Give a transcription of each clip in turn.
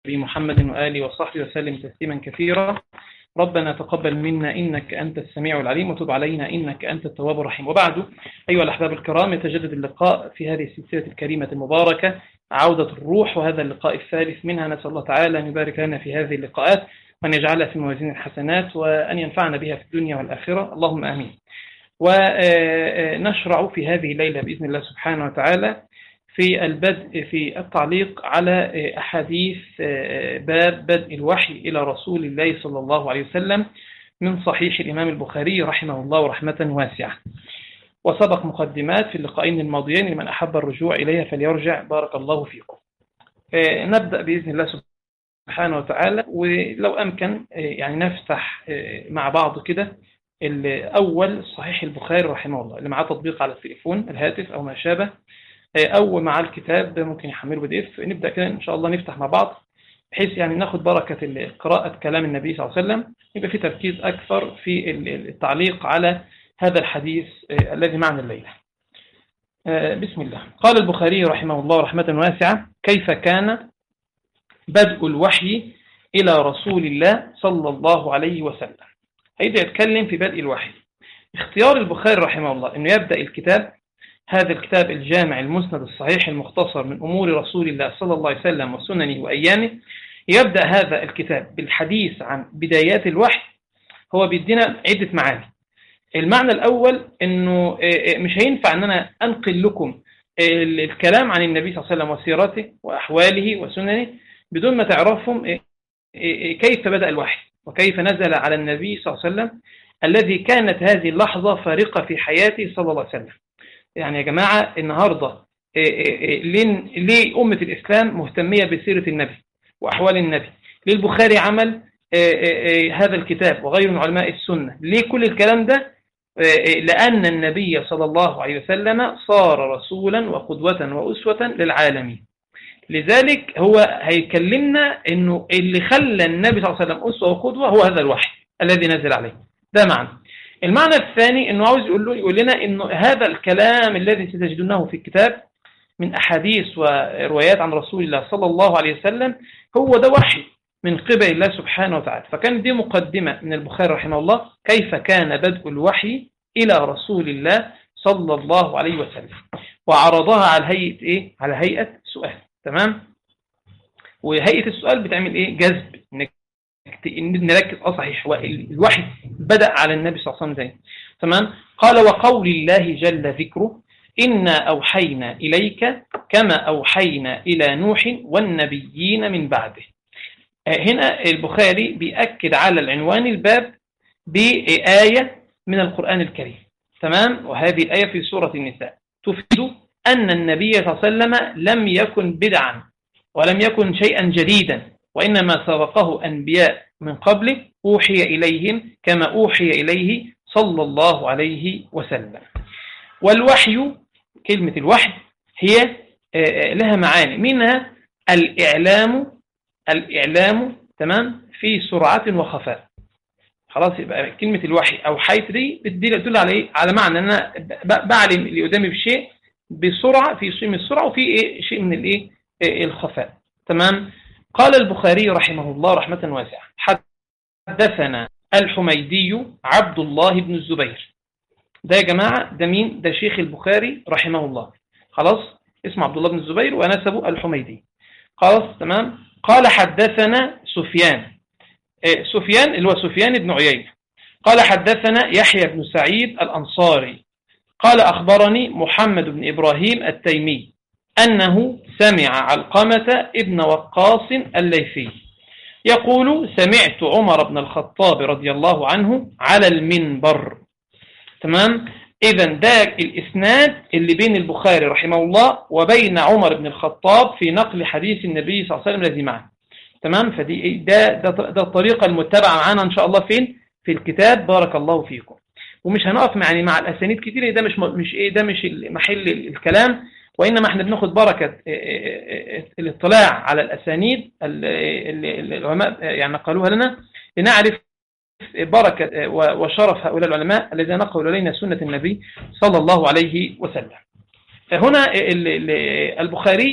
محمد وآله وصحبه وسلم تسليما كثيرا. ربنا تقبل منا إنك أنت السميع العليم وتب علينا إنك أنت التواب الرحيم. وبعد، أيها الأحباب الكرام، يتجدد اللقاء في هذه السلسلة الكريمة المباركة عودة الروح، وهذا اللقاء الثالث منها. نسأل الله تعالى أن يبارك لنا في هذه اللقاءات وأن يجعلها في موازين الحسنات وأن ينفعنا بها في الدنيا والآخرة، اللهم آمين. ونشرع في هذه الليلة بإذن الله سبحانه وتعالى في البدء في التعليق على أحاديث باب بدء الوحي إلى رسول الله صلى الله عليه وسلم من صحيح الإمام البخاري رحمه الله رحمة واسعة. وسبق مقدمات في اللقاءين الماضيين، لمن أحب الرجوع إليها فليرجع، بارك الله فيكم. نبدأ بإذن الله سبحانه وتعالى، ولو أمكن يعني نفتح مع بعض كده الأول صحيح البخاري رحمه الله، اللي معاه تطبيق على التليفون الهاتف أو ما شابه، أو مع الكتاب ممكن يحمله PDF. نبدأ كده إن شاء الله نفتح مع بعض، بحيث يعني ناخد بركة قراءة كلام النبي صلى الله عليه وسلم، يبقى في تركيز أكثر في التعليق على هذا الحديث الذي معنا الليلة. بسم الله. قال البخاري رحمه الله رحمة واسعة: كيف كان بدء الوحي إلى رسول الله صلى الله عليه وسلم. هيبدأ يتكلم في بدء الوحي. اختيار البخاري رحمه الله أنه يبدأ الكتاب، هذا الكتاب الجامع المسند الصحيح المختصر من أمور رسول الله صلى الله عليه وسلم وسننه وأيامه، يبدأ هذا الكتاب بالحديث عن بدايات الوحي. هو بيدينا عدة معاني. المعنى الأول أنه مش هينفع أن أنا أنقل لكم الكلام عن النبي صلى الله عليه وسلم وسيرته وأحواله وسننه بدون ما تعرفهم كيف بدأ الوحي وكيف نزل على النبي صلى الله عليه وسلم، الذي كانت هذه اللحظة فارقة في حياته صلى الله عليه وسلم. يعني يا جماعة، النهاردة ليه أمة الإسلام مهتمية بسيرة النبي وأحوال النبي؟ ليه البخاري عمل هذا الكتاب وغير من علماء السنة؟ ليه كل الكلام ده؟ لأن النبي صلى الله عليه وسلم صار رسولا وقدوة وأسوة للعالمين. لذلك هو هيكلمنا إنه اللي خلى النبي صلى الله عليه وسلم أسوة وقدوة هو هذا الوحي الذي نزل عليه. ده معنى. المعنى الثاني إنه عاوز يقول لنا إنه هذا الكلام الذي ستجدونه في الكتاب من أحاديث وروايات عن رسول الله صلى الله عليه وسلم هو ده وحي من قبل الله سبحانه وتعالى. فكان دي مقدمة من البخاري رحمه الله، كيف كان بدء الوحي إلى رسول الله صلى الله عليه وسلم، وعرضها على هيئة إيه؟ على هيئة سؤال. تمام؟ وهيئة السؤال بتعمل إيه؟ جذب، نركز. صحيح، الوحي بدأ على النبي صلى الله عليه وسلم. تمام. قال: وقول الله جل ذكره: إنا أوحينا إليك كما أوحينا إلى نوح والنبيين من بعده. هنا البخاري بيأكد على العنوان الباب بآية من القرآن الكريم. تمام. وهذه الآية في سورة النساء تفيد أن النبي صلى الله عليه وسلم لم يكن بدعا ولم يكن شيئا جديدا، وإنما سبقه أنبياء من قبله أوحي إليهم كما أوحي إليه صلى الله عليه وسلم. والوحي، كلمة الوحي هي لها معاني، منها الإعلام تمام في سرعة وخفاء. خلاص، يبقى كلمة الوحي أو حيث دي بتدل على إيه؟ على معنى أن أنا بعلم اللي قدامي بشيء بسرعة، في شيء من السرعة وفي إيه؟ شيء من الإيه؟ الخفاء. تمام. قال البخاري رحمه الله رحمة واسعة: حدثنا الحميدي عبد الله بن الزبير. ده يا جماعة ده مين؟ ده شيخ البخاري رحمه الله. خلاص، اسمه عبد الله بن الزبير ونسبه الحميدي. خلاص، تمام. قال: حدثنا سفيان. سفيان اللي هو سفيان بن عيينة. قال: حدثنا يحيى بن سعيد الأنصاري. قال: أخبرني محمد بن إبراهيم التيمي أنه سمع علقمة ابن وقاص الليثي يقول: سمعت عمر بن الخطاب رضي الله عنه على المنبر. تمام. إذن ده الإسناد اللي بين البخاري رحمه الله وبين عمر بن الخطاب في نقل حديث النبي صلى الله عليه وسلم الذي معه. تمام. فدي ده الطريقة المتبعة معنا إن شاء الله فين؟ في الكتاب، بارك الله فيكم. ومش هنقف يعني مع الأسانيد كتير، ده مش محل الكلام، وإنما احنا بناخد بركة الاطلاع على الأسانيد العلماء يعني نقلوها لنا، لنعرف بركة وشرف هؤلاء العلماء الذين نقلوا إلينا سنة النبي صلى الله عليه وسلم. هنا البخاري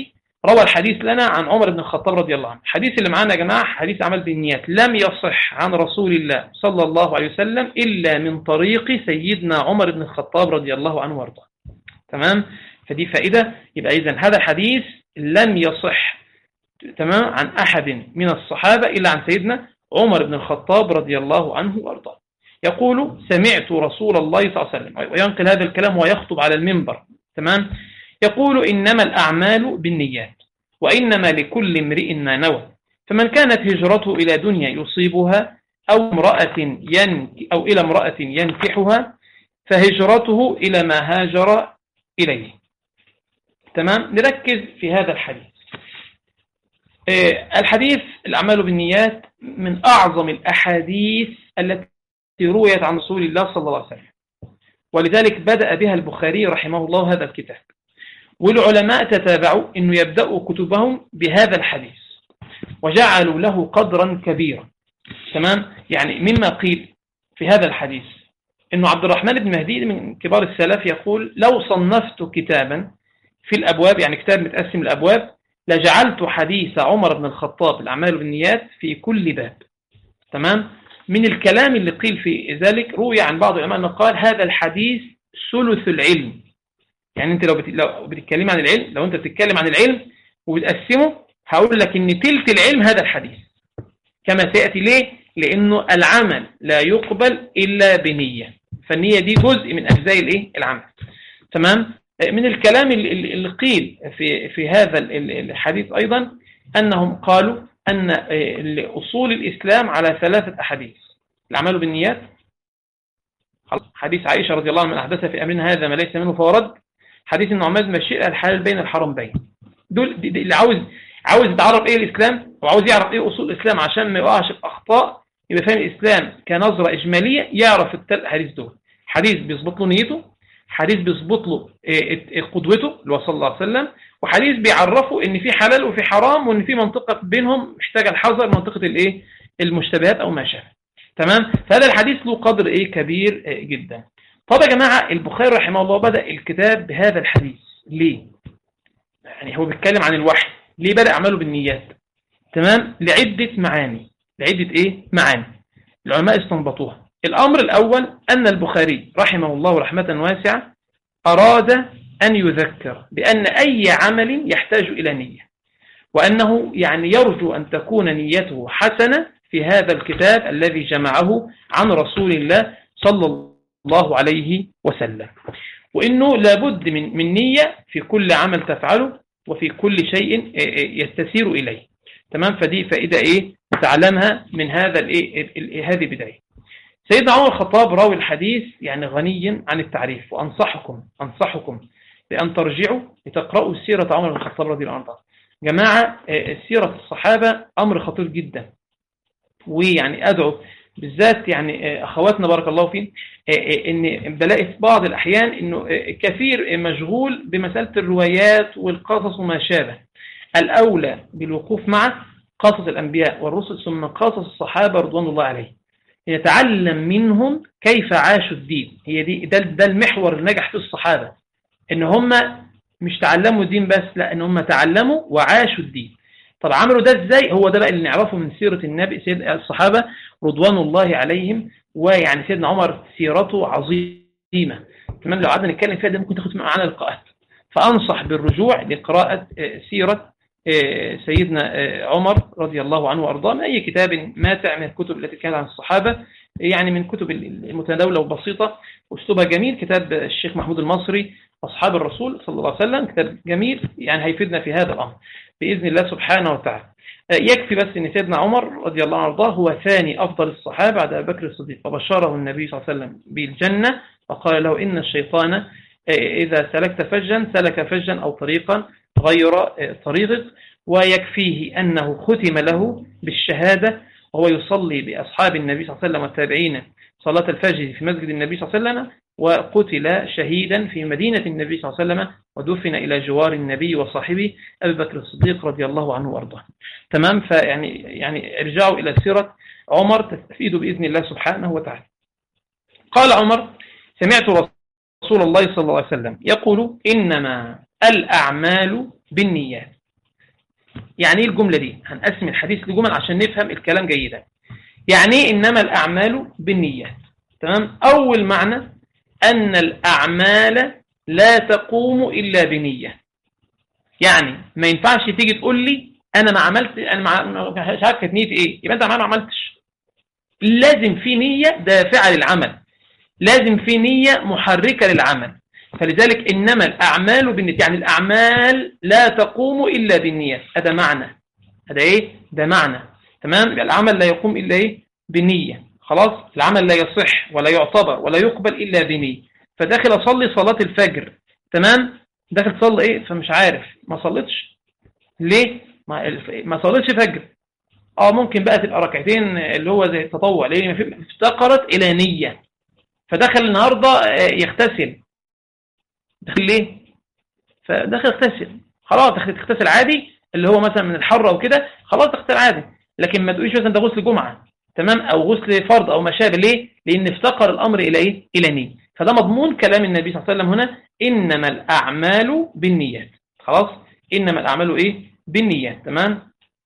روى الحديث لنا عن عمر بن الخطاب رضي الله عنه. الحديث اللي معانا يا جماعة حديث أعمال بالنيات، لم يصح عن رسول الله صلى الله عليه وسلم إلا من طريق سيدنا عمر بن الخطاب رضي الله عنه وارضاه. تمام؟ فدي فائدة. يبقى إذن هذا الحديث لم يصح تمام عن أحد من الصحابة إلا عن سيدنا عمر بن الخطاب رضي الله عنه وارضاه. يقول: سمعت رسول الله صلى الله عليه وسلم، وينقل هذا الكلام ويخطب على المنبر. تمام؟ يقول: إنما الأعمال بالنيات وإنما لكل امرئ ما نوى، فمن كانت هجرته إلى دنيا يصيبها أو إلى امرأة ينكحها فهجرته إلى ما هاجر إليه. تمام؟ نركز في هذا الحديث. الحديث الأعمال بالنيات من أعظم الأحاديث التي رويت عن رسول الله صلى الله عليه وسلم، ولذلك بدأ بها البخاري رحمه الله هذا الكتاب، والعلماء تتابعوا أنه يبدأوا كتبهم بهذا الحديث وجعلوا له قدرا كبيرا. تمام؟ يعني مما قيل في هذا الحديث أنه عبد الرحمن بن مهدي من كبار السلف يقول: لو صنفت كتابا في الأبواب، يعني كتاب متقسم الأبواب، لجعلت حديث عمر بن الخطاب الأعمال بالنيات في كل باب. تمام؟ من الكلام اللي قيل في ذلك روي عن بعض العلماء أنه قال: هذا الحديث ثلث العلم. يعني أنت لو بتتكلم عن العلم، لو أنت بتتكلم عن العلم وبتقسمه، هقول لك إن تلت العلم هذا الحديث، كما سيأتي. ليه؟ لأنه العمل لا يقبل إلا بنية، فالنية دي جزء من أجزاء العمل. تمام؟ من الكلام اللي قيل في هذا الحديث أيضا أنهم قالوا أن أصول الإسلام على 3 أحاديث: الأعمال بالنيات، حديث عائشة رضي الله عنها من أحدث في أمرنا هذا ما ليس منه فهو رد، حديث النعمان بن بشير الحلال بين الحرمين. دول اللي عاوز يتعرف إيه الإسلام وعاوز يعرف إيه أصول الإسلام عشان ما يقعش في أخطاء، يبقى فاهم الإسلام كنظرة إجمالية، يعرف ال3 حديث دول. حديث بيظبط له نيته، حديث بيظبط له قدوته اللي هو صلى الله عليه وسلم، وحديث بيعرفه ان في حلال وفي حرام، وان في منطقة بينهم محتاجة الحذر، منطقة المشتبهات او ما شابه. تمام؟ فهذا الحديث له قدر كبير جدا. طب يا جماعة، البخاري رحمه الله بدأ الكتاب بهذا الحديث ليه؟ يعني هو بيتكلم عن الوحي، ليه بدأ أعماله بالنيات؟ تمام؟ لعدة معاني، معاني العلماء استنبطوها. الأمر الأول أن البخاري رحمه الله رحمة واسعة أراد أن يذكر بأن أي عمل يحتاج إلى نية، وأنه يعني يرجو أن تكون نيته حسنة في هذا الكتاب الذي جمعه عن رسول الله صلى الله عليه وسلم، وإنه لابد من نية في كل عمل تفعله وفي كل شيء يستسير إليه. تمام؟ فدي فائدة نتعلمها من هذه بداية. سيدنا عمر الخطاب راوي الحديث يعني غني عن التعريف، وأنصحكم بأن ترجعوا لتقرأوا سيرة عمر بن الخطاب رضي الله عنه. جماعة، سيرة الصحابة أمر خطير جدا، ويعني أدعو بالذات يعني أخواتنا بارك الله فيهم إن بلاقي في بعض الأحيان إنه كثير مشغول بمسألة الروايات والقصص وما شابه. الأولى بالوقوف مع قصص الأنبياء والرسل ثم قصص الصحابة رضوان الله عليهم، يتعلم منهم كيف عاشوا الدين. ده المحور اللي نجح فيه الصحابة، إن هم مش تعلموا الدين بس، لا، إن هم تعلموا وعاشوا الدين. طب عملوا ده إزاي؟ هو ده بقى اللي نعرفه من سيرة النبي سيد الصحابة رضوان الله عليهم. ويعني سيدنا عمر سيرته عظيمة، كمان لو قعدنا نتكلم فيها ده ممكن تاخد معنا لقاءات، فأنصح بالرجوع لقراءة سيرة سيدنا عمر رضي الله عنه وأرضاه من أي كتاب ماتع من الكتب التي كانت عن الصحابة، يعني من كتب المتداولة وبسيطة وأسلوبها جميل. كتاب الشيخ محمود المصري أصحاب الرسول صلى الله عليه وسلم، كتاب جميل يعني هيفيدنا في هذا الأمر بإذن الله سبحانه وتعالى. يكفي بس أن سيدنا عمر رضي الله عنه وأرضاه هو ثاني أفضل الصحابة بعد أبي بكر الصديق، فبشره النبي صلى الله عليه وسلم بالجنة، وقال له: إن الشيطان إذا سلكت فجا سلك فجا أو طريقا غير طريقك. ويكفيه أنه ختم له بالشهادة وهو يصلي بأصحاب النبي صلى الله عليه وسلم والتابعين صلاة الفجر في مسجد النبي صلى الله عليه وسلم، وقتل شهيدا في مدينة النبي صلى الله عليه وسلم، ودفن إلى جوار النبي وصاحبه أبي بكر الصديق رضي الله عنه وأرضاه. تمام؟ يعني ارجعوا إلى سيرة عمر تستفيدوا بإذن الله سبحانه وتعالى. قال عمر: سمعت رسول الله صلى الله عليه وسلم يقول: إنما الأعمال بالنيات يعني ايه الجملة دي؟ هنقسم الحديث لجمل عشان نفهم الكلام جيدا. يعني ايه إنما الأعمال بالنيات؟ تمام. أول معنى أن الأعمال لا تقوم إلا بنية. يعني ما ينفعش تيجي تقول لي أنا ما عملت، مش عارف كانت نيتي إيه، يبقى أنت ما عملتش. لازم في نية دافعة للعمل، لازم في نية محركة للعمل. فلذلك إنما الأعمال بالنية، يعني الأعمال لا تقوم إلا بالنية. هذا معنى، هذا إيه؟ ده معنى. تمام. يبقى العمل لا يقوم إلا إيه؟ بالنية. خلاص. العمل لا يصح ولا يعتبر ولا يقبل إلا بنية. فداخل أصلي صلاة الفجر، تمام، داخل تصلي إيه؟ فمش عارف، ما صليتش. ليه؟ ما صليتش فجر. ممكن بقى تبقى ركعتين اللي هو زي التطوع، ليه؟ افتقرت إلى نية. فدخل النهاردة يغتسل، دخل ليه؟ فدخل يغتسل، خلاص دخل تغتسل عادي، اللي هو مثلا من الحر او كده، خلاص تغتسل عادي. لكن ما تقوليش مثلا ده غسل جمعة، تمام، او غسل فرض او ما شابه. ليه؟ لان افتقر الامر الى ايه؟ الى نية. فده مضمون كلام النبي صلى الله عليه وسلم هنا، انما الاعمال بالنيات. خلاص. انما الاعمال ايه؟ بالنيات. تمام.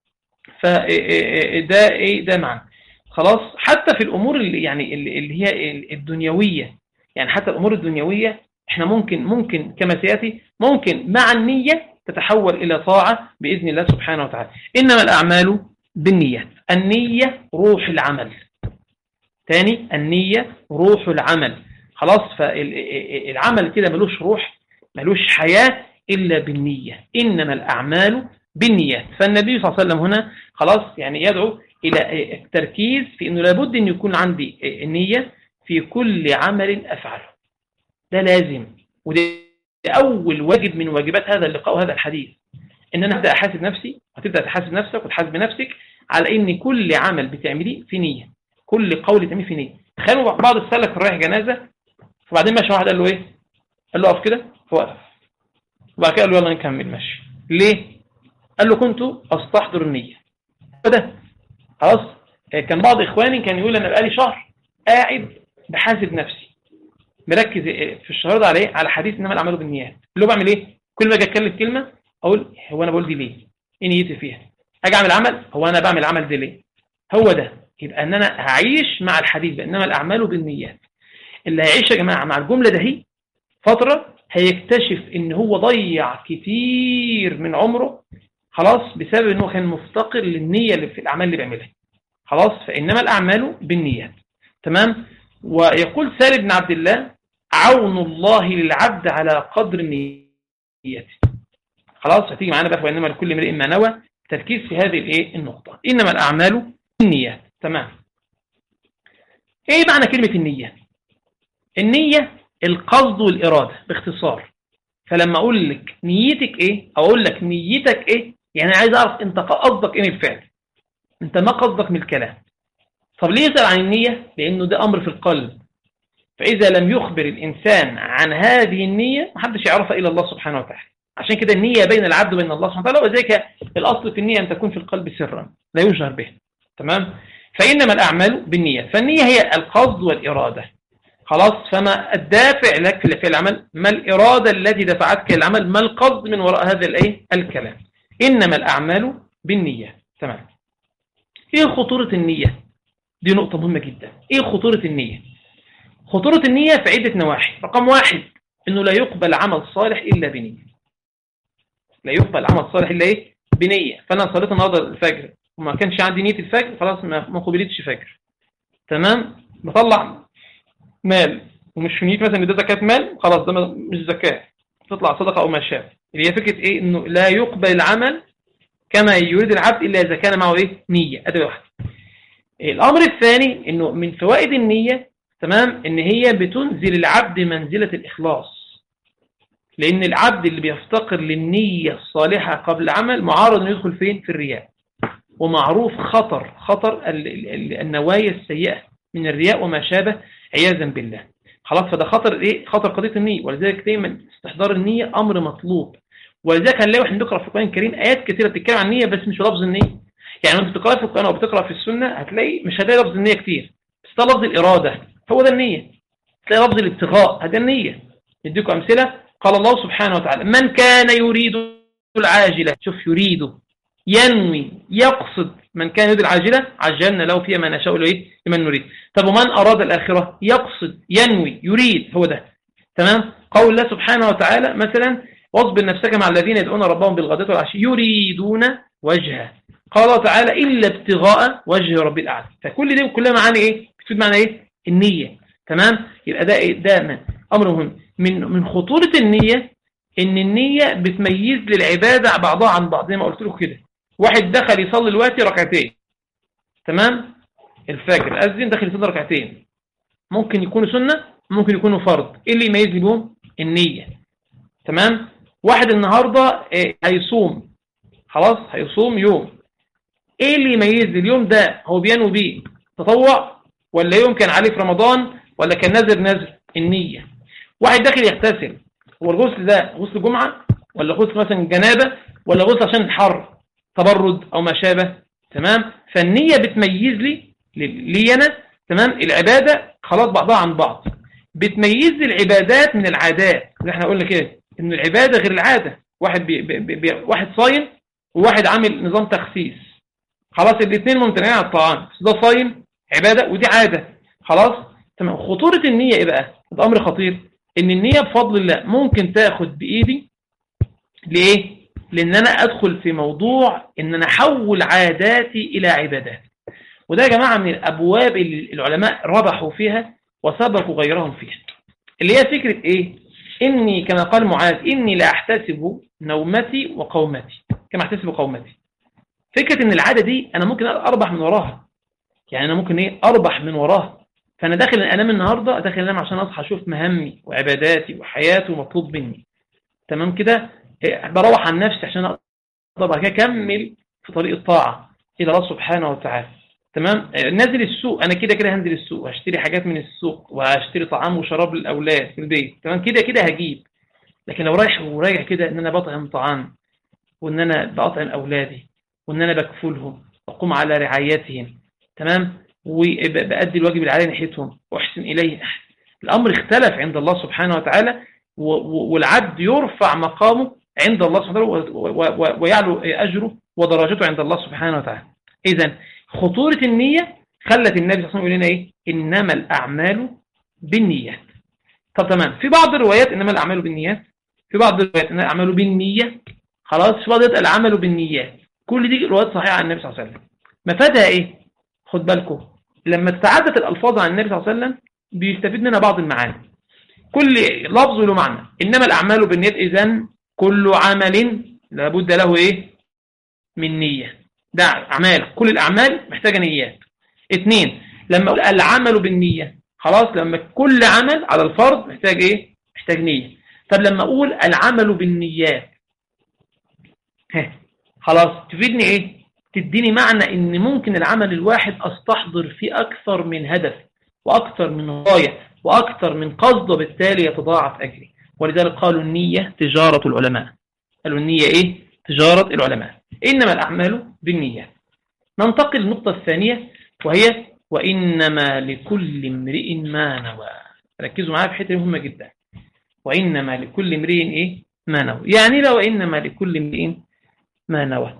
فده ايه؟ ده معنى. خلاص. حتى في الامور اللي يعني اللي هي الدنيويه، يعني حتى الامور الدنيويه احنا ممكن كما سياتي، ممكن مع النيه تتحول الى طاعه باذن الله سبحانه وتعالى. انما الاعمال بالنيات. النيه روح العمل. تاني، النيه روح العمل. خلاص. فالعمل كده ملوش روح، ملوش حياه الا بالنيه. انما الاعمال بالنيات. فالنبي صلى الله عليه وسلم هنا خلاص يعني يدعو إلى التركيز في أنه لابد أن يكون عندي النية في كل عمل أفعله. ده لازم، وده أول واجب من واجبات هذا اللقاء وهذا الحديث، أن أنا أبدأ أحاسب نفسي، وتبدأ تحاسب نفسك وتحاسب نفسك على أن كل عمل بتعمليه في نية، كل قول تعمليه في نية. تخيلوا بعض السلف رايح جنازة، وبعدين ماشي واحد قال له إيه؟ قال له أقف كده، فوقف، وبعد كده قال له يلا نكمل ماشي. ليه؟ قال له كنت أستحضر النية. ده خلاص. كان بعض إخواني كان يقول أنا بقالي شهر قاعد بحاسب نفسي، مركز في الشهر ده على إيه؟ على حديث إنما الأعمال بالنيات. اللي هو بعمل إيه؟ كل ما أجي أتكلم كلمة أقول هو أنا بقول دي ليه؟ إيه نيتي فيها؟ أجي أعمل عمل، هو أنا بعمل عمل دي ليه؟ هو ده. يبقى إن أنا هعيش مع الحديث ده إنما الأعمال بالنيات. اللي هيعيش يا جماعة مع الجملة ده هي فترة هيكتشف إن هو ضيع كتير من عمره، خلاص، بسبب إنه كان مفتقر للنية اللي في الأعمال اللي بيعملها. خلاص. فإنما الأعمال بالنيات. تمام. ويقول سالم بن عبد الله عون الله للعبد على قدر نيته. خلاص. هتيجي معانا بقى وإنما لكل امرئ ما نوى، تركيز في هذه الايه النقطة، إنما الأعمال بالنيات. تمام. ايه معنى كلمة النية؟ النية القصد والإرادة باختصار. فلما أقول لك نيتك ايه أو أقول لك نيتك ايه، يعني عايز أعرف أنت قصدك ايه من الفعل، أنت ما قصدك من الكلام. طب ليه يسأل عن النية؟ لأنه ده أمر في القلب. فإذا لم يخبر الإنسان عن هذه النية محدش يعرفها إلا الله سبحانه وتعالى. عشان كده النية بين العبد وبين الله سبحانه وتعالى، وذلك الأصل في النية أن تكون في القلب سرا لا يجهر به. تمام. فإنما الأعمال بالنية. فالنية هي القصد والإرادة. خلاص. فما الدافع لك في العمل؟ ما الإرادة التي دفعتك العمل؟ ما القصد من وراء هذا الكلام؟ إنما الأعمال بالنية. تمام. إيه خطورة النية؟ دي نقطة مهمة جدا. إيه خطورة النية؟ خطورة النية في عدة نواحي. رقم واحد، إنه لا يقبل عمل صالح إلا بنية. لا يقبل عمل صالح إلا إيه؟ بنية. فأنا صليت النهارده الفجر وما كانش عندي نية الفجر، خلاص ما قبلتش فجر. تمام. بطلع مال ومش في نية مثلا إن ده زكاة مال، خلاص ده مش زكاة، تطلع صدقة أو ما شابه. اللي هي فكرة إيه؟ إنه لا يقبل العمل كما يريد العبد إلا إذا كان معه إيه؟ نية. أدي واحد. الأمر الثاني إنه من فوائد النية، تمام، إن هي بتنزل العبد منزلة الإخلاص. لأن العبد اللي بيفتقر للنية الصالحة قبل العمل معارض إنه يدخل فين؟ في الرياء. ومعروف خطر النوايا السيئة من الرياء وما شابه عياذا بالله. خلاص. فده خطر إيه؟ خطر قضية النية. ولذلك دايما استحضار النية أمر مطلوب. ولذلك هنلاقي واحنا بنقرأ في القرآن الكريم آيات كثيرة بتتكلم عن النية بس مش لفظ النية. يعني انت بتقرأ في القرآن أو بتقرأ في السنة هتلاقي مش هتلاقي لفظ النية كتير، بس ده لفظ الإرادة، هو ده النية. تلاقي لفظ الابتغاء، هذا النية. نديكم أمثلة. قال الله سبحانه وتعالى من كان يريد العاجلة، شوف، ينوي يقصد من كان يريد العاجلة عجلنا له فيها ما نشاء لمن نريد. طب ومن أراد الآخرة يقصد ينوي يريد، هو ده. تمام. قول الله سبحانه وتعالى مثلا واصبر نفسك مع الذين يدعون ربهم بالغداة والعشي يريدون وجهه. قال الله تعالى إلا ابتغاء وجه رب الأعلى. فكل دي كلها معاني إيه؟ بتفيد معنى إيه؟ النية. تمام. يبقى ده إيه؟ ده أمر مهم. من خطورة النية إن النية بتميز للعبادة بعضها عن بعض، زي ما قلت لكم كده. واحد دخل يصلي الوقت ركعتين، تمام، الفجر أذن دخل يصلي ركعتين، ممكن يكونوا سنة ممكن يكونوا فرض. إيه اللي يميز بيهم؟ النية. تمام. واحد النهاردة هيصوم، خلاص هيصوم يوم، ايه اللي يميز اليوم ده هو بينوي بيه تطوع ولا يوم كان عليه في رمضان ولا كان نذر؟ النية. واحد داخل يغتسل، هو الغسل ده غسل جمعة ولا غسل مثلا جنابة ولا غسل عشان الحر تبرد او ما شابه؟ تمام. فالنية بتميز لي انا، تمام، العبادة خلاص بعضها عن بعض. بتميز العبادات من العادات، زي احنا قلنا كده ان العبادة غير العادة. واحد واحد صايم وواحد عامل نظام تخسيس، خلاص الاثنين ممتنعين على الطعام، ده صايم عبادة ودي عادة، خلاص تمام. خطورة النية ايه بقى؟ ده امر خطير. ان النية بفضل الله ممكن تاخد بايدي ليه؟ لان انا ادخل في موضوع ان انا احول عاداتي الى عبادات. وده يا جماعة من الابواب اللي العلماء ربحوا فيها وسبقوا غيرهم فيها، اللي هي فكرة ايه؟ اني كما قال معاذ اني لا احتسب نومتي وقومتي كما احتسب قومتي. فكرة ان العادة دي انا ممكن اربح من وراها، يعني انا ممكن ايه اربح من وراها. فانا داخل انام النهاردة، داخل انام عشان اصحى اشوف مهامي وعباداتي وحياتي ومطلوب مني، تمام كده. بروح عن نفسي عشان اقدر بعد كده اكمل في طريق الطاعة الى الله سبحانه وتعالى، تمام. نازل السوق، انا كده كده هنزل السوق وهشتري حاجات من السوق وهشتري طعام وشراب للاولاد في البيت، تمام، كده كده هجيب. لكن لو رايح وراجع كده ان انا بطعم طعام وان انا بأطعم اولادي وان انا بكفلهم واقوم على رعايتهم، تمام، وبأدي الواجب اللي علي ناحيتهم واحسن اليه، الامر اختلف عند الله سبحانه وتعالى، والعبد يرفع مقامه عند الله سبحانه وتعالى ويعلو اجره ودرجته عند الله سبحانه وتعالى. اذا خطورة النية خلت النبي صلى الله عليه وسلم يقول لنا ايه؟ انما الاعمال بالنيات. طب تمام، في بعض الروايات انما الاعمال بالنيات، في بعض الروايات انما الاعمال بالنية، خلاص، في بعض الروايات العمل بالنيات. كل دي روايات صحيحة عن النبي صلى الله عليه وسلم. مفادها ايه؟ خد بالكم، لما تتعدد الالفاظ عن النبي صلى الله عليه وسلم بيستفيد منها بعض المعاني. كل لفظ له معنى. انما الاعمال بالنيات، اذا كل عمل لابد له ايه؟ من نية. ده اعمال، كل الاعمال محتاجة نيات. اثنين، لما اقول العمل بالنية، خلاص، لما كل عمل على الفرض محتاج ايه؟ محتاج نية. طب لما اقول العمل بالنيات، خلاص تفيدني ايه؟ تديني معنى ان ممكن العمل الواحد استحضر فيه اكثر من هدف واكثر من غاية واكثر من قصد، وبالتالي يتضاعف اجري. ولذلك قالوا النية تجارة العلماء. قالوا النية ايه؟ تجارة العلماء. انما الاعمال بالنيات. ننتقل للنقطة الثانية وهي وانما لكل امرئ ما نوى. ركزوا معايا في حته مهمة جدا. وانما لكل امرئ ايه؟ ما نوى. يعني لو انما لكل امرئ ما نوى،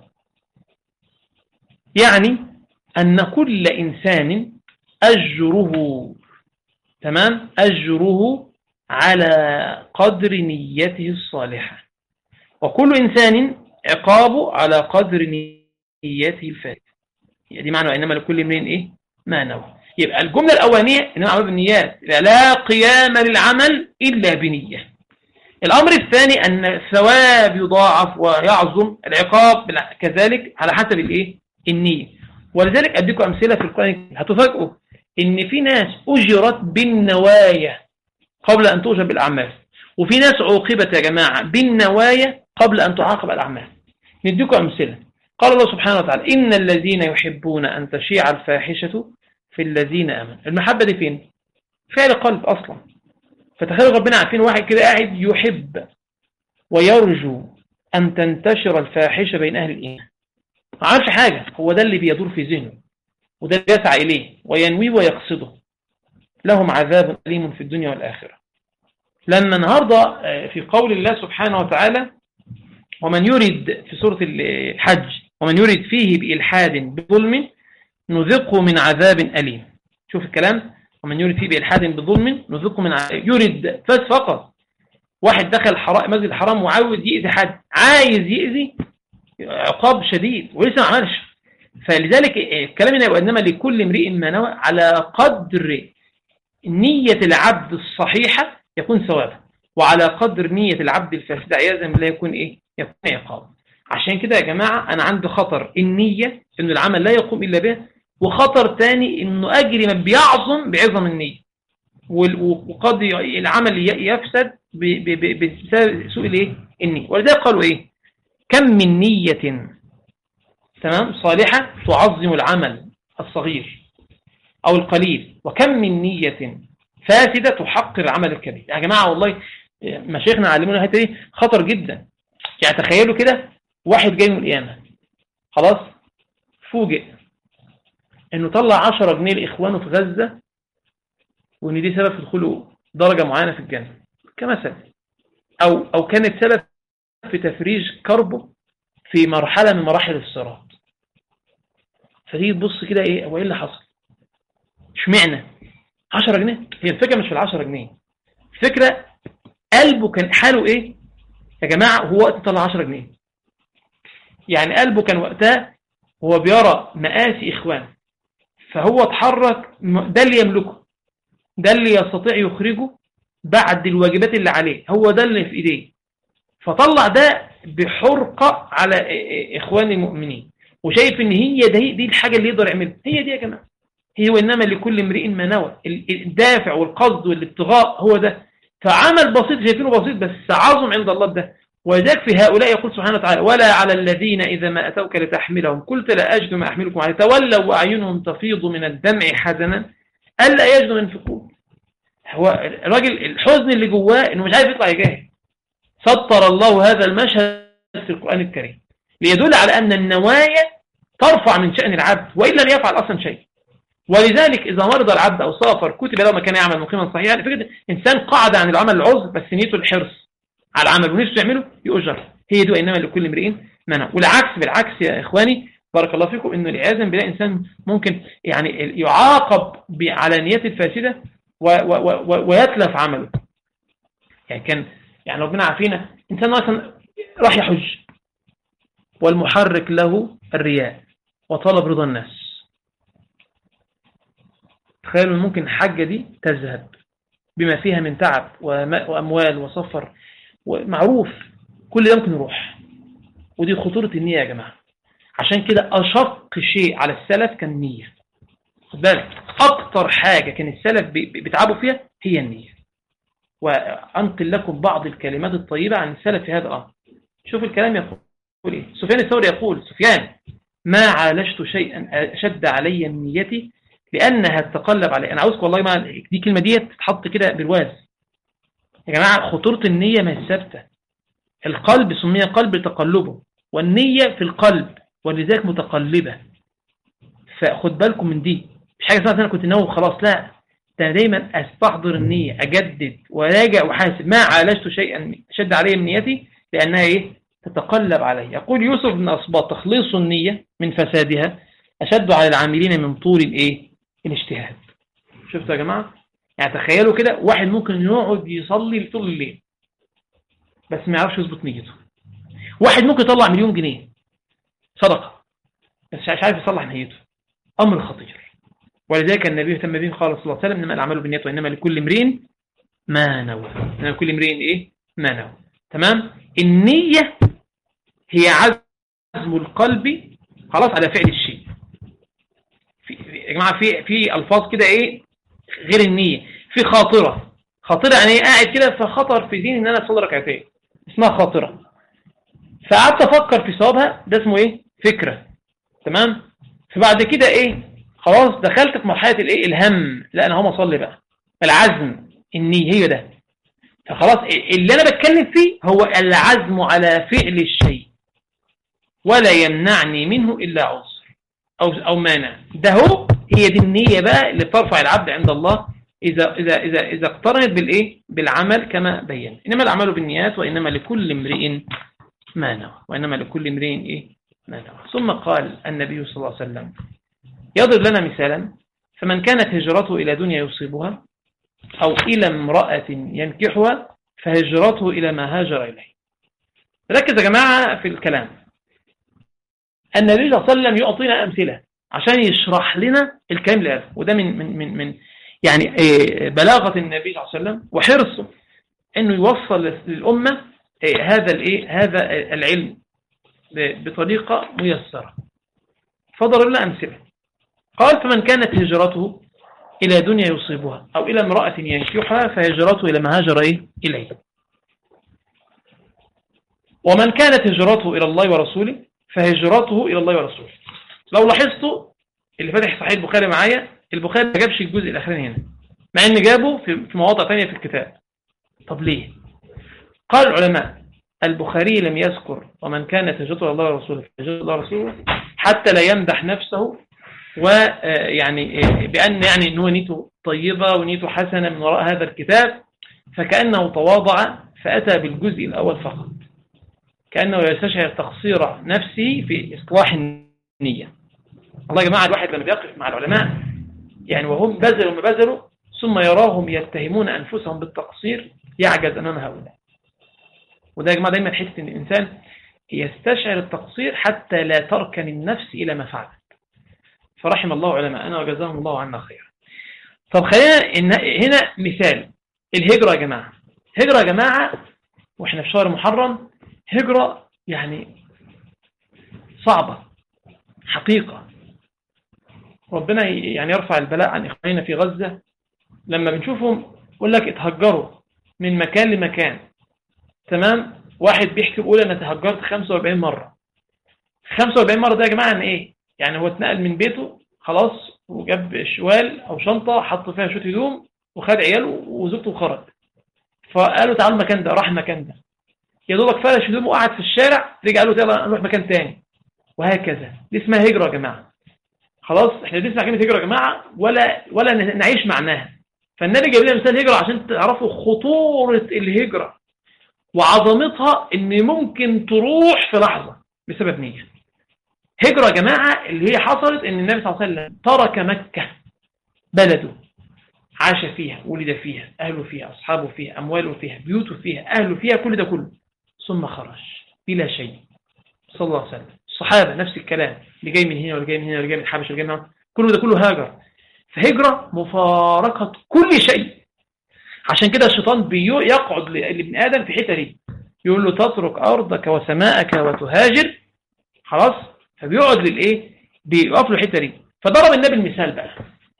يعني أن كل إنسان أجره، تمام، أجره على قدر نيته الصالحة، وكل إنسان عقابه على قدر نيته الفاسدة. يعني دي معنى إنما لكل امرئ إيه؟ ما نوى. يبقى الجملة الأولانية إنما العمل بالنيات، لا قيام للعمل إلا بنية. الأمر الثاني أن الثواب يضاعف ويعظم، العقاب كذلك على حسب الإيه؟ النية. ولذلك أديكم أمثلة في القرآن هتفاجئوا إن في ناس أجرت بالنوايا قبل أن تؤجر بالأعمال، وفي ناس عوقبت يا جماعة بالنوايا قبل أن تعاقب الأعمال. نديكم أمثلة. قال الله سبحانه وتعالى إن الذين يحبون أن تشيع الفاحشة في الذين آمنوا. المحبة دي فين؟ فعل قلب أصلا. فتخيلوا ربنا عارفين واحد كده قاعد يحب ويرجو أن تنتشر الفاحشة بين أهل الإيمان، ما عارفش حاجة، هو ده اللي بيدور في ذهنه وده اللي يسعى إليه وينويه ويقصده. لهم عذاب أليم في الدنيا والآخرة. لما النهاردة في قول الله سبحانه وتعالى ومن يرد في سورة الحج ومن يرد فيه بإلحاد بظلم نذقه من عذاب أليم. شوف الكلام، ومن يرد فيه بإلحاد بظلم نذقه من عذاب. يرد بس فقط، واحد دخل مسجد الحرام وعاوز يأذي حد، عايز يأذي، عقاب شديد ولسه ما عملش. فلذلك الكلام هنا يبقى إنما لكل امرئ ما نوى، على قدر نية العبد الصحيحة يكون ثوابه، وعلى قدر نية العبد الفاسدة عياذا بالله يكون إيه؟ يكون عقاب. عشان كده يا جماعة أنا عندي خطر النية إنه العمل لا يقوم إلا به، وخطر تاني إنه أجري من بيعظم بعظم النية، وقد العمل يفسد بسبب سوء الإيه؟ النية. ولذلك قالوا إيه؟ كم من نية تمام صالحة تعظم العمل الصغير أو القليل، وكم من نية فاسدة تحقر العمل الكبير. يا جماعة والله مشايخنا علمونا الحته دي خطر جدا. يعني تخيلوا كده واحد جاي من القيامة خلاص فوجئ انه طلع 10 جنيه لاخوانه في غزة، وان دي سبب في دخوله درجة معينة في الجنة كمثل، او كانت سبب في تفريج كربه في مرحلة من مراحل الصراط. فتيجي تبص كده ايه هو ايه اللي حصل؟ اشمعنى 10 جنيه؟ هي الفكرة مش في 10 جنيه، الفكرة قلبه كان حاله ايه يا جماعة؟ هو وقت طلع 10 جنيه يعني قلبه كان وقتها هو بيرى مآسي إخوان، فهو اتحرك، ده اللي يملكه، ده اللي يستطيع يخرجه بعد الواجبات اللي عليه، هو ده اللي في إيديه، فطلع ده بحرقة على إخوان المؤمنين، وشايف إن هي دي الحاجة اللي يقدر يعملها، هي دي يا جماعة، هي وإنما لكل امرئ ما نوى، الدافع والقصد والابتغاء هو ده. فعمل بسيط شايفينه بسيط بس عظم عند الله ده. وذلك في هؤلاء يقول سبحانه وتعالى ولا على الذين إذا ما أتوك لتحملهم قلت لا أجد ما أحملكم عليه تولوا وأعينهم تفيض من الدمع حزنا ألا يجدوا ما ينفقون. هو الراجل الحزن اللي جواه إنه مش عارف يطلع يجاهد. سطر الله هذا المشهد في القرآن الكريم ليدل على أن النوايا ترفع من شأن العبد وإن لم يفعل أصلا شيء. ولذلك إذا مرض العبد أو سافر كتب له ما كان يعمل مقيما صحيحا. فكرة إنسان قعد عن العمل العذر بس نيته الحرص على العمل ونفسه يعمله يؤجر، هي دي إنما لكل امرئ ما نوى. والعكس بالعكس يا إخواني بارك الله فيكم، إنه العياذا بالله إنسان ممكن يعني يعاقب على نيته الفاسدة ويتلف عمله. يعني كان يعني ربنا عافينا إنسان مثلا راح يحج والمحرك له الرياء وطلب رضا الناس. تخيلوا ممكن الحجة دي تذهب بما فيها من تعب وأموال وسفر ومعروف، كل ده ممكن يروح. ودي خطورة النية يا جماعة. عشان كده أشق شيء على السلف كان النية. خد بالك أكتر حاجة كان السلف بيتعبوا فيها هي النية. وأنقل لكم بعض الكلمات الطيبة عن السلف في هذا الأمر. شوف الكلام يقول إيه. سفيان الثوري يقول سفيان ما عالجت شيئا أشد علي من نيتي لأنها تتقلب علي. أنا عاوزك والله ما دي كلمة دي تتحط كده بالواز يا جماعة. خطورة النية ما هي ثابتة. القلب سمي قلب لتقلبه، والنية في القلب ولذلك متقلبة. فخد بالكم من دي، مش حاجة اسمها أنا كنت ناوي خلاص، لا، ده دايما أستحضر النية، أجدد وراجع وحاسب. ما عالجت شيئا أشد علي من نيتي لأنها إيه تتقلب علي. يقول يوسف بن أصباط تخليص النية من فسادها أشد على العاملين من طول الإيه الاجتهاد. شفتوا يا جماعة؟ يعني تخيلوا كده واحد ممكن يقعد يصلي طول الليل بس ما يعرفش يظبط نيته. واحد ممكن يطلع 1,000,000 جنيه صدقة بس مش عارف يصلح نيته. أمر خطير. ولذلك النبي اهتم به قال صلى الله عليه وسلم إنما الأعمال بالنيات وإنما لكل امرئ ما نوى. إنما لكل امرئ إيه ما نوى. تمام. النية هي عزم القلب خلاص على فعل الشيء. يا جماعة في ألفاظ كده إيه غير النية. في خاطرة يعني إيه قاعد كده فخطر في ذهني إن أنا أصلي ركعتين اسمها خاطرة، فقعدت أفكر في ثوابها، ده اسمه إيه فكرة. تمام. فبعد كده إيه خلاص دخلت في مرحلة الإيه الهم، لا أنا هم أصلي بقى. العزم النية هي ده. فخلاص اللي أنا بتكلم فيه هو العزم على فعل الشيء ولا يمنعني منه إلا عذر أو مانع. ده هو هي دي النية بقى اللي بترفع العبد عند الله إذا اقترنت بالإيه بالعمل كما بين. إنما الأعمال بالنيات وإنما لكل امرئ ما نوى. وإنما لكل امرئ إيه ثم قال النبي صلى الله عليه وسلم يضرب لنا مثالا: فمن كانت هجرته إلى دنيا يصيبها أو إلى امرأة ينكحها فهجرته إلى ما هاجر إليه. ركز يا جماعة في الكلام. النبي صلى الله عليه وسلم يعطينا أمثلة عشان يشرح لنا الكلام اللي قاله، وده من يعني بلاغة النبي صلى الله عليه وسلم وحرصه إنه يوصل للأمة هذا العلم بطريقة ميسرة. فضرب لنا أمثلة. قال: فمن كانت هجرته إلى دنيا يصيبها أو إلى امرأة ينكحها فهجرته إلى ما هاجر إليه. ومن كانت هجرته إلى الله ورسوله فهجرته إلى الله ورسوله. لو لاحظتوا اللي فاتح صحيح البخاري معايا، البخاري ما جابش الجزء الأخراني هنا، مع إن جابه في مواضع تانية في الكتاب. طب ليه؟ قال العلماء: البخاري لم يذكر ومن كانت هجرته إلى الله ورسوله فهجرته الله ورسوله حتى لا يمدح نفسه، ويعني بأن يعني إنه نيته طيبة ونيته حسنة من وراء هذا الكتاب، فكأنه تواضع فأتى بالجزء الأول فقط، كأنه يستشعر تقصير نفسه في إصلاح النية. الله يا جماعة، الواحد لما بيقف مع العلماء يعني وهم بذلوا ما بذلوا ثم يراهم يتهمون أنفسهم بالتقصير يعجز أمام هؤلاء. وده يا جماعة دايما حتة إن الإنسان يستشعر التقصير حتى لا تركن النفس إلى ما فعلت. فرحم الله علماءنا وجزاهم الله عنا خيرا. طب خلينا هنا مثال الهجرة يا جماعة. هجرة يا جماعة وإحنا في شهر محرم، هجرة يعني صعبة حقيقة. ربنا يعني يرفع البلاء عن إخواننا في غزة لما بنشوفهم يقول لك اتهجروا من مكان لمكان. تمام؟ واحد بيحكي بيقول أنا تهجرت 45 مرة. 45 مرة ده يا جماعة عن إيه؟ يعني هو اتنقل من بيته خلاص وجاب شوال أو شنطة حط فيها شوية هدوم وخد عياله وزوجته وخرج. فقالوا تعالوا المكان ده، راح المكان ده يا دوبك فرش هدومه وقعد في الشارع، رجع قالوا يلا نروح مكان تاني، وهكذا. دي اسمها هجرة يا جماعة. خلاص احنا بنسمع كلمة هجرة يا جماعة ولا نعيش معناها. فالنبي جاب لنا مثال هجرة عشان تعرفوا خطورة الهجرة وعظمتها، ان ممكن تروح في لحظة بسبب نية. هجرة يا جماعة اللي هي حصلت ان النبي صلى الله عليه وسلم ترك مكة بلده، عاش فيها، ولد فيها، أهله فيها، أصحابه فيها، أمواله فيها، بيوته فيها، أهله فيها، كل ده كله، ثم خرج بلا شيء صلى الله عليه وسلم. الصحابة نفس الكلام، اللي جاي من هنا واللي جاي من هنا واللي جاي من الحبش واللي جاي من هنا، كله ده كله هاجر. فهجرة مفارقة كل شيء. عشان كده الشيطان يقعد لابن آدم في حتة دي، يقول له تترك أرضك وسماءك وتهاجر. خلاص، فبيقعد للإيه؟ بيقف له الحتة دي. فضرب النبي المثال بقى.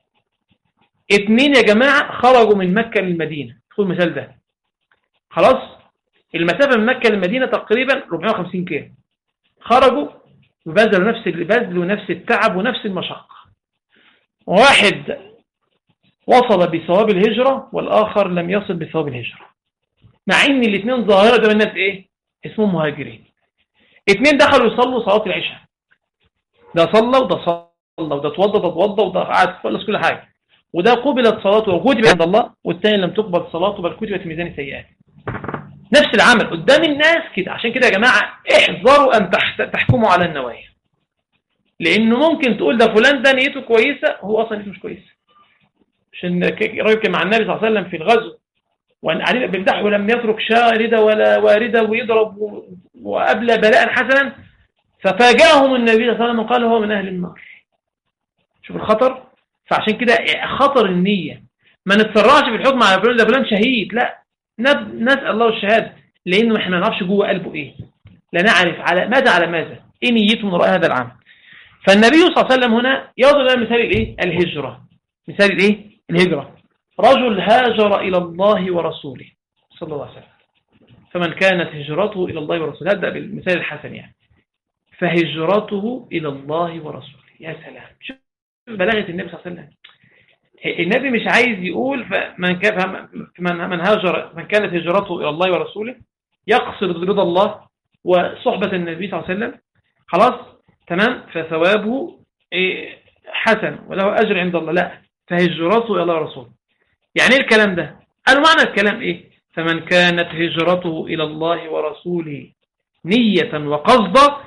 2 يا جماعة خرجوا من مكة للمدينة. خذوا المثال ده. خلاص، المسافة من مكة للمدينة تقريبا 450 كيلو. خرجوا وبذلوا نفس البذل ونفس التعب ونفس المشقة. واحد وصل بثواب الهجرة والآخر لم يصل بثواب الهجرة، مع ان الاثنين ظاهرة ده الناس ايه؟ اسمهم مهاجرين. 2 دخلوا يصلوا صلاة العشاء، ده صلى وده صلى وده توضى وده قعد خلص كل حاجة، وده قبلت صلاته وكتبت عند الله، والثاني لم تقبل صلاته بل كتبت في ميزان السيئات. نفس العمل قدام الناس كده. عشان كده يا جماعة احذروا أن تحكموا على النوايا، لأنه ممكن تقول ده فلان ده نيته كويسة، هو أصلا نيته مش كويسة. عشان راجل كان مع النبي صلى الله عليه وسلم في الغزو وأن عليه بيمدحه ولم يترك شاردة ولا واردة ويضرب وأبلى بلاء حسنا، ففاجأهم النبي صلى الله عليه وسلم وقال هو من أهل النار. شوف الخطر. فعشان كده خطر النية، ما نتسرعش في الحكم على فلان ده فلان شهيد، لا، نسأل الله الشهادة، لأنه احنا ما نعرفش جوه قلبه ايه، لا نعرف على ماذا ايه نيته من وراء هذا العمل. فالنبي صلى الله عليه وسلم هنا يضرب لنا مثال الايه؟ الهجرة. مثال الايه؟ الهجرة. رجل هاجر إلى الله ورسوله صلى الله عليه وسلم، فمن كانت هجرته إلى الله ورسوله، هبدأ بالمثال الحسن يعني، فهجرته إلى الله ورسوله. يا سلام، شوف بلاغة النبي صلى الله عليه وسلم. النبي مش عايز يقول من هاجر من كانت هجرته إلى الله ورسوله يقصد رضا الله وصحبة النبي صلى الله عليه وسلم، خلاص تمام، فثوابه حسن وله أجر عند الله. لا، فهجرته إلى الله ورسوله. يعني ايه الكلام ده؟ قالوا معنى الكلام ايه؟ فمن كانت هجرته إلى الله ورسوله نية وقصدا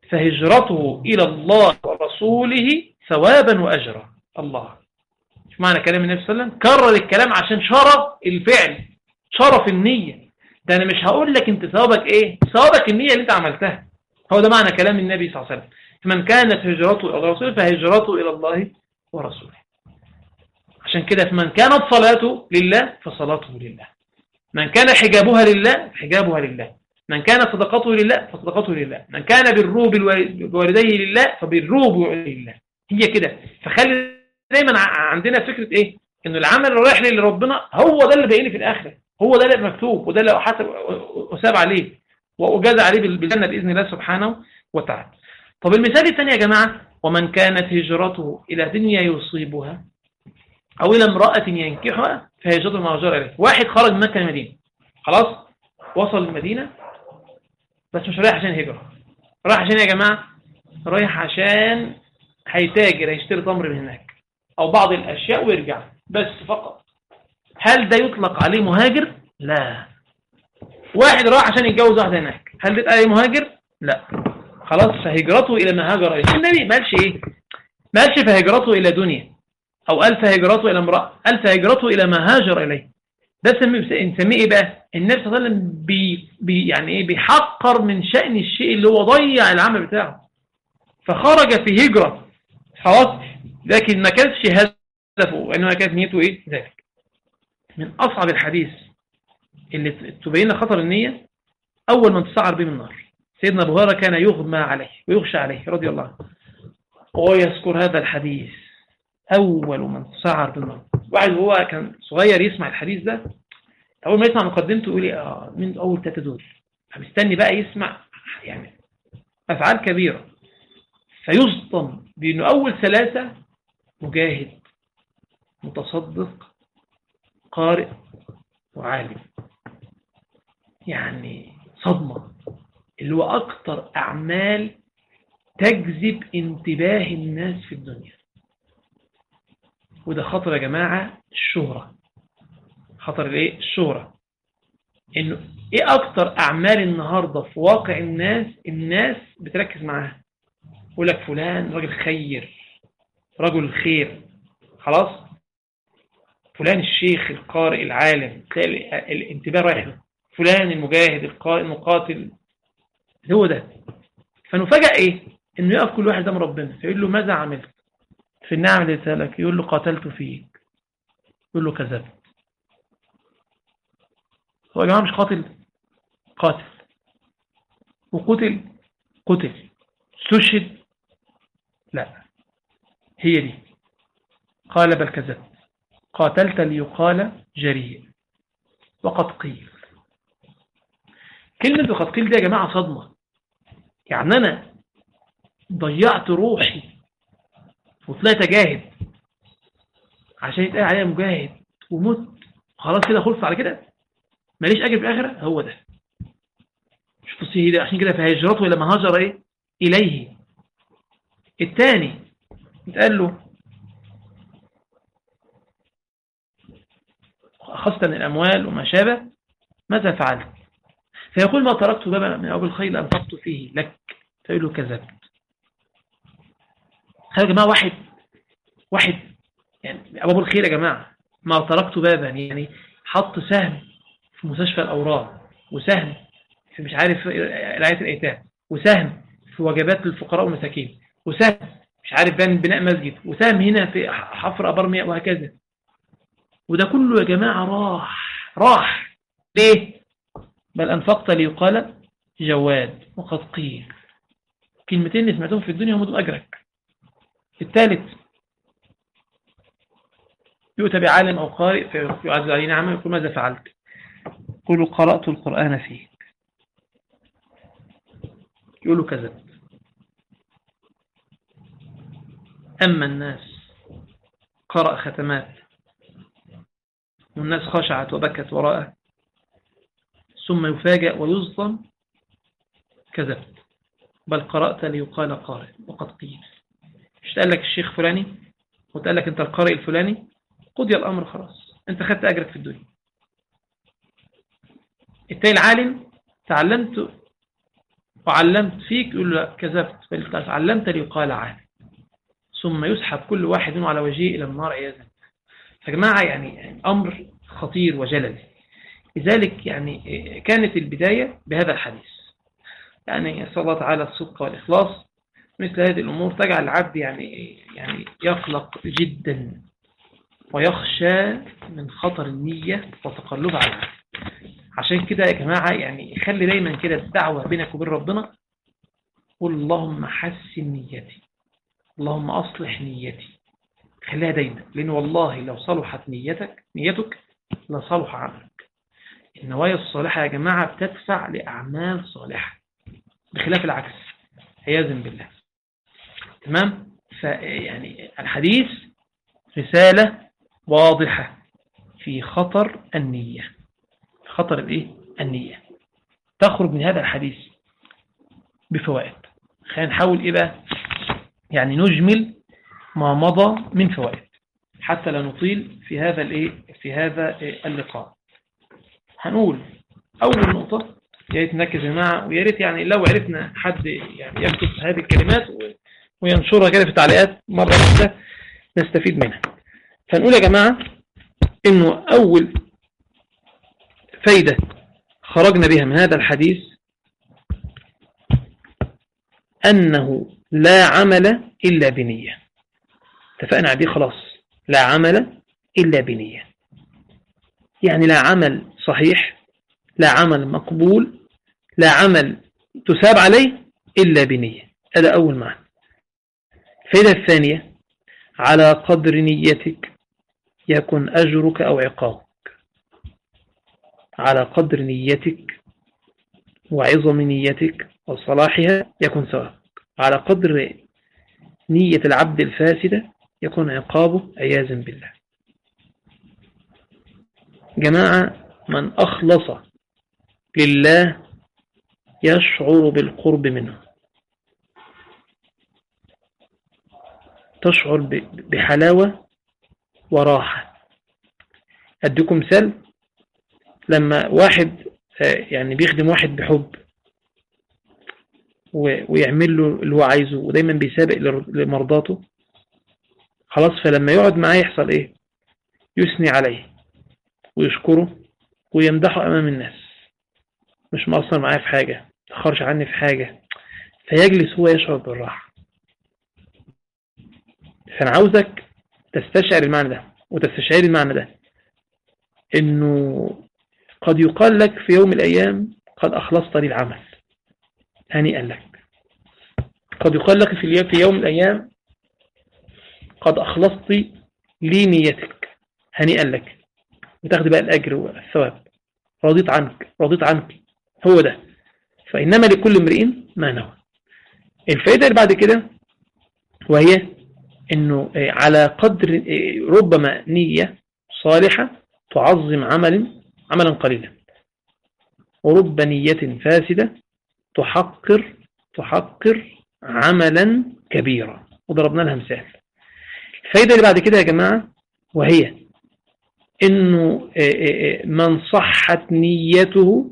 فهجرته إلى الله ورسوله ثوابا وأجرا. الله، شوف معنى كلام النبي صلى الله عليه وسلم، كرر الكلام عشان شرف الفعل، شرف النية. ده أنا مش هقول لك أنت ثوابك إيه، ثوابك النية اللي أنت عملتها. هو ده معنى كلام النبي صلى الله عليه وسلم. فمن كانت هجرته إلى رسوله فهجرته إلى الله ورسوله. عشان كده فمن كانت صلاته لله فصلاته لله، من كان حجابها لله فحجابها لله، من كان صدقته لله فصدقته لله، من كان بره بوالديه لله فبره بوالديه لله. هي كده. فخلي دايما عندنا فكرة ايه، انه العمل الرايح لربنا هو ده اللي باين في الاخره، هو ده اللي مكتوب، وده اللي حسب وساب عليه وأجاز عليه بالجنة بإذن الله سبحانه وتعالى. طب المثال الثاني يا جماعة، ومن كانت هجرته إلى دنيا يصيبها أو إلى امرأة ينكحها فهجرته ما هاجر إليه. واحد خرج من مكة المدينة، خلاص وصل المدينة، بس مش رايح عشان هجرة، رايح عشان يا جماعة، رايح عشان هيتاجر، هيشتري تمر من هناك أو بعض الأشياء ويرجع بس فقط. هل ده يطلق عليه مهاجر؟ لا. واحد راح عشان يتجوز واحدة هناك، هل ده عليه مهاجر؟ لا. خلاص، فهجرته إلى ما هاجر إليه. النبي ما قالش إيه، ما قالش فهجرته إلى دنيا، أو قال فهجرته إلى امرأة، قال فهجرته إلى ما هاجر إليه. ده نسميه إيه بقى؟ النبي صلى الله عليه وسلم يعني إيه، بيحقر من شأن الشيء اللي هو ضيع العمل بتاعه، فخرج في هجرة خلاص، لكن ما كانش هدفه وإنما كانت نيته إيه ذلك. من أصعب الحديث اللي تبين خطر النية أول من تسعر به من النار سيدنا أبو هريرة، كان يغمى عليه ويغشى عليه رضي الله عنه، ويذكر هذا الحديث أول من تسعر بالنار. واحد هو كان صغير يسمع الحديث ده، أول ما يسمع مقدمته يقول لي من أول 3 دول، فمستني بقى يسمع يعني أفعال كبيرة، فيصدم بأنه أول 3 مجاهد متصدق قارئ وعالم. يعني صدمة، اللي هو أكتر أعمال تجذب انتباه الناس في الدنيا. وده خطر يا جماعة الشهرة، خطر الايه الشهرة. انه ايه اكتر اعمال النهاردة في واقع الناس بتركز معاها، يقول لك فلان راجل خير، رجل خير، خلاص فلان الشيخ القارئ العالم، تلاقي الانتباه رايح له، فلان المجاهد القائد المقاتل، هو ده. فنفاجأ ايه، انه يقف كل واحد قدام ربنا فيقول له ماذا عملت في النعم اللي اديتها، يقول له قاتلت فيك، يقول له كذبت. هو يا جماعه مش قاتل، قاتل، وقتل قتل، استشهد، لا، هي دي. قال بل كذبت، قاتلت ليقال جريء وقد قيل. كلمة وقد قيل دي يا جماعة صدمة. يعني أنا ضيعت روحي وطلعت أجاهد عشان يتقال عليها مجاهد ومت، خلاص كده خلص على كده، ماليش أجر في الآخرة. هو ده مش تصيه ده. عشان كده فهجرته إلى ما هاجر إيه إليه. الثاني يتقال له خاصة الأموال وما شابه، ماذا فعلت؟ فيقول ما تركت بابا من أبو الخيل أنفقت فيه لك، فيقول له كذبت. خلي يا جماعة، واحد يعني أبو الخير يا جماعة، ما تركت بابا يعني حط سهم في مستشفى الأورام، وسهم في مش عارف رعاية الأيتام، وسهم في وجبات للفقراء والمساكين، وسهم مش عارف بناء مسجد، وسهم هنا في حفر أبار مياه، وهكذا. وده كله يا جماعة راح ليه؟ بل أنفقت ليقال جواد وقد قيل. كلمتين اللي سمعتهم في الدنيا هم دول أجرك. الثالث يؤتى بعالم أو قارئ فيعزز عليه نعمه، يقول ماذا فعلت؟ يقول قرأت القرآن فيك، يقول كذبت. أما الناس قرأ ختمات والناس خشعت وبكت وراءه، ثم يفاجأ ويظلم، كذبت، بل قرأت ليقال قارئ وقد قيل. مش تقال لك الشيخ فلاني وتقال لك انت القارئ الفلاني، قضي الأمر خلاص، انت خدت أجرك في الدنيا. التالي العالم، تعلمت وعلمت فيك، يقول له كذبت، بل علمت ليقال عالم، ثم يسحب كل واحد على وجهه إلى النار عياذا. فجماعة يعني أمر خطير وجلل. لذلك يعني كانت البداية بهذا الحديث، يعني نسأل الله تعالى الصدق والإخلاص. مثل هذه الأمور تجعل العبد يعني يقلق جدا ويخشى من خطر النية وتقلبها على العبد. عشان كده يا جماعة يعني خلي دايما كده الدعوة بينك وبين ربنا، قل اللهم حسن نيتي، اللهم أصلح نيتي، خليها دايما، لأن والله لو صلحت نيتك لصلح عملك. النوايا الصالحة يا جماعة بتدفع لأعمال صالحة، بخلاف العكس عياذا بالله. تمام؟ فيعني الحديث رسالة واضحة في خطر النية. خطر الايه؟ النية. تخرج من هذا الحديث بفوائد. خلينا نحاول ايه بقى؟ يعني نجمل ما مضى من فوائد حتى لا نطيل في هذا الايه؟ في هذا اللقاء. هنقول اول نقطة، يا ريت نركز يا جماعة، ويا ريت يعني لو عرفنا حد يعني يكتب هذه الكلمات وينشرها كده في التعليقات مرة واحدة نستفيد منها. فنقول يا جماعة انه اول فايدة خرجنا بها من هذا الحديث انه لا عمل الا بنية. اتفقنا على دي خلاص، لا عمل الا بنية. يعني لا عمل صحيح، لا عمل مقبول، لا عمل تساب عليه الا بنية. هذا اول معنى. الفائدة الثانية، على قدر نيتك يكون أجرك أو عقابك. على قدر نيتك وعظم نيتك وصلاحها يكون ثوابك. على قدر نية العبد الفاسدة يكون عقابه عياذا بالله. جماعة، من أخلص لله يشعر بالقرب منه، تشعر بحلاوة وراحة. أديكم مثال، لما واحد يعني بيخدم واحد بحب ويعمل له اللي هو عايزه ودايما بيسابق لمرضاته، خلاص، فلما يقعد معاه يحصل ايه؟ يثني عليه ويشكره ويمدحه امام الناس، مش مقصر معاه في حاجة، تخرج عني في حاجة، فيجلس هو يشعر بالراحة. فانا عاوزك تستشعر المعنى ده وتستشعر المعنى ده، انه قد يقال لك في يوم من الايام قد اخلصت لي العمل، هنيئا لك. قد يقال لك في يوم من الايام قد اخلصت لي نيتك، هنيئا لك، وتاخد بقى الاجر والثواب، رضيت عنك. هو ده. فانما لكل امرئ ما نوى. الفائده اللي بعد كده وهي انه على قدر ربما نية صالحة تعظم عملا قليلا، ورب نية فاسدة تحقر عملا كبيرا، وضربنا لها مثال. الفائدة اللي بعد كده يا جماعة وهي انه من صحت نيته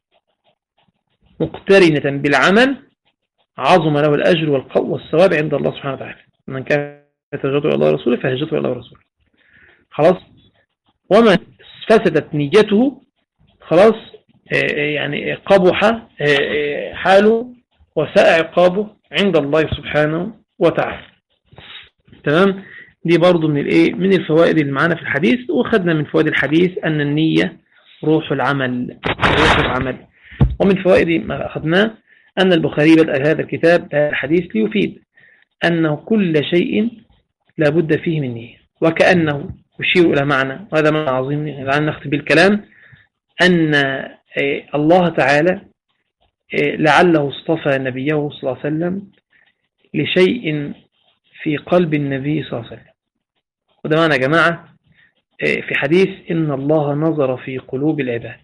مقترنة بالعمل عظم له الأجر والثواب عند الله سبحانه وتعالى. من كان هجرته إلى الله ورسوله فهجرته إلى الله ورسوله. خلاص. ومن فسدت نيته خلاص يعني قبح حاله وساء عقابه عند الله سبحانه وتعالى. تمام. دي برضو من الفوائد اللي معانا في الحديث. وخدنا من فوائد الحديث أن النية روح العمل. ومن فوائد ما أخذناه أن البخاري بدأ هذا الكتاب الحديث ليفيد أنه كل شيء لا بد فيه من نية، وكأنه يشير إلى معنى، وهذا معنى عظيم لعلنا نختم بالكلام، أن الله تعالى لعله اصطفى نبيه صلى الله عليه وسلم لشيء في قلب النبي صلى الله عليه وسلم. وده معنى يا جماعة في حديث إن الله نظر في قلوب العباد